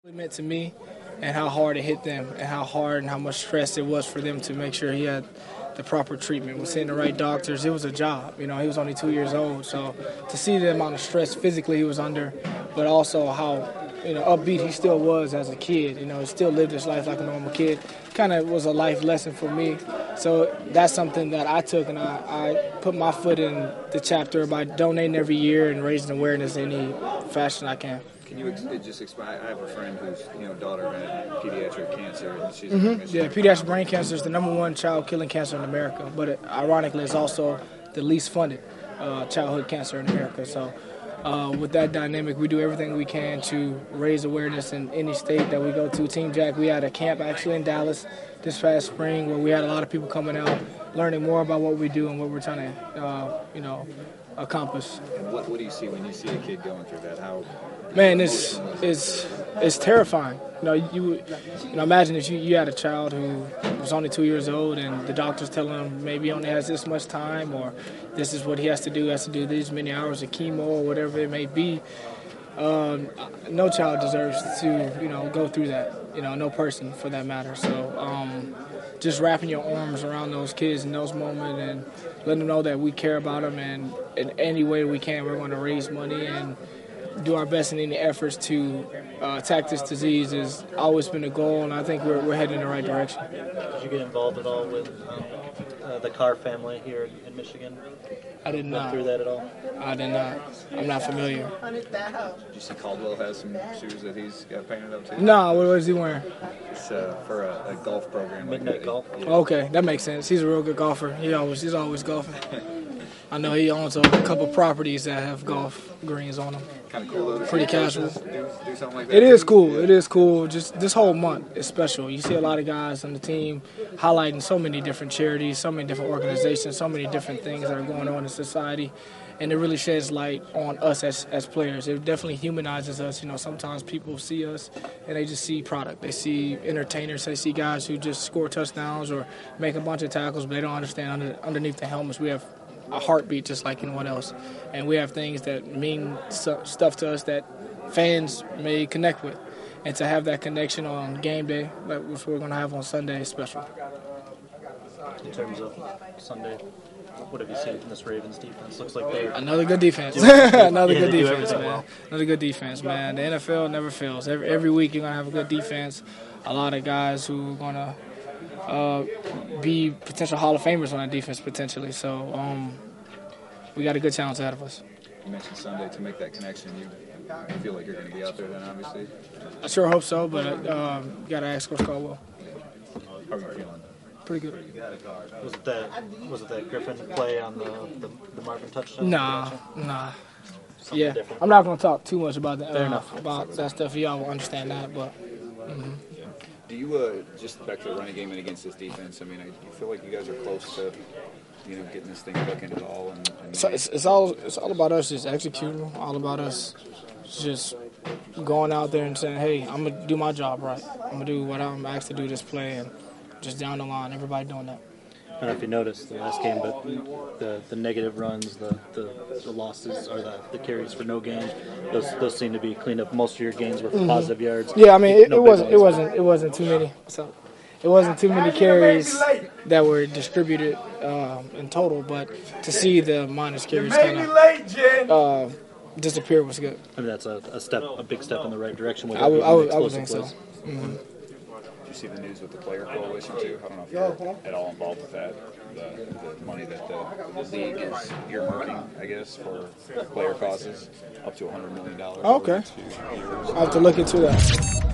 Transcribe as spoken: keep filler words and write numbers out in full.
It meant to me and how hard it hit them and how hard and how much stress it was for them to make sure he had the proper treatment. With seeing the right doctors, it was a job. You know, he was only two years old, so to see the amount of stress physically he was under, but also how, you know, upbeat he still was as a kid. You know, he still lived his life like a normal kid. Kind of was a life lesson for me. So that's something that I took, and I, I put my foot in the chapter by donating every year and raising awareness in any fashion I can. Can you ex- just explain? I have a friend whose you know daughter had pediatric cancer, and she's mm-hmm. yeah, pediatric brain cancer is the number one child-killing cancer in America, but it, ironically, it's also the least funded uh, childhood cancer in America. So, uh, with that dynamic, we do everything we can to raise awareness in any state that we go to. Team Jack, we had a camp actually in Dallas this past spring where we had a lot of people coming out, learning more about what we do and what we're trying to, uh, you know, accomplish. And what, what do you see when you see a kid going through that? How Man, it's it's it's terrifying. You know, you you know, imagine if you, you had a child who was only two years old and the doctor's telling him maybe he only has this much time, or this is what he has to do, has to do these many hours of chemo or whatever it may be. Um, no child deserves to, you know, go through that. You know, no person for that matter. So um, just wrapping your arms around those kids in those moments and letting them know that we care about them, and in any way we can, we're going to raise money and do our best in any efforts to uh, attack this disease has always been a goal, and I think we're, we're heading in the right direction. Did you get involved at all with um, uh, the Carr family here in Michigan? I did not. Went through that at all? I did not. I'm not familiar. Did you see Caldwell has some shoes that he's got painted up too? No, what is he wearing? It's uh, for a, a golf program. Midnight like golf? Yeah. Okay, that makes sense. He's a real good golfer. He always he's always golfing. I know he owns a couple properties that have golf greens on them. Kind of cool though. Pretty casual. Do, do something like that. It is too? cool. Yeah. It is cool. Just this whole month is special. You see a lot of guys on the team highlighting so many different charities, so many different organizations, so many different things that are going on in society, and it really sheds light on us as as players. It definitely humanizes us. You know, sometimes people see us and they just see product. They see entertainers. They see guys who just score touchdowns or make a bunch of tackles, but they don't understand under, underneath the helmets we have a heartbeat just like anyone else, and we have things that mean stuff to us that fans may connect with, and to have that connection on game day, which we're going to have on Sunday, is special. In terms of Sunday, what have you seen from this Ravens defense? Looks like they're another good defense. another yeah, good they do defense, man. well. Another good defense, man. The N F L never fails. Every every week you're going to have a good defense. A lot of guys who are going to Uh, be potential Hall of Famers on that defense potentially. So um, we got a good challenge ahead of us. You mentioned Sunday to make that connection. You feel like you're going to be out there then, obviously. I sure hope so, but uh, you got to ask Coach Caldwell. How are you feeling? Pretty good. Was it that was it that Griffin play on the the, the Marvin touchdown? Nah, nah. Something Yeah, different. I'm not going to talk too much about that. Fair Uh, enough. about that stuff. Y'all will understand that, but. Mm-hmm. Do you, uh, just back to the running game and against this defense, I mean, I- you feel like you guys are close to, you know, getting this thing clicking at all? And, and So it's, it's all it's all about us just executing. All about us just going out there and saying, "Hey, I'm gonna do my job right. I'm gonna do what I'm asked to do this play," and just down the line, everybody doing that. I don't know if you noticed the last game, but the the negative runs, the, the, the losses, or the, the carries for no gain, those those seem to be cleaned up. Most of your gains were for Mm-hmm. positive yards. Yeah, I mean, it, No it big wasn't it ones. wasn't it wasn't too many. So it wasn't too many carries that were distributed um, in total, but to see the minus carries kind of uh, disappear was good. I mean, that's a, a step, a big step in the right direction. With I would, I would, I would explosive think so. plays. Mm-hmm. Did you see the news with the player coalition too? I don't know if you're at all involved with that. The, the money that the, the league is earmarking, I guess, for player causes, up to one hundred million dollars. Okay. I have to look into that.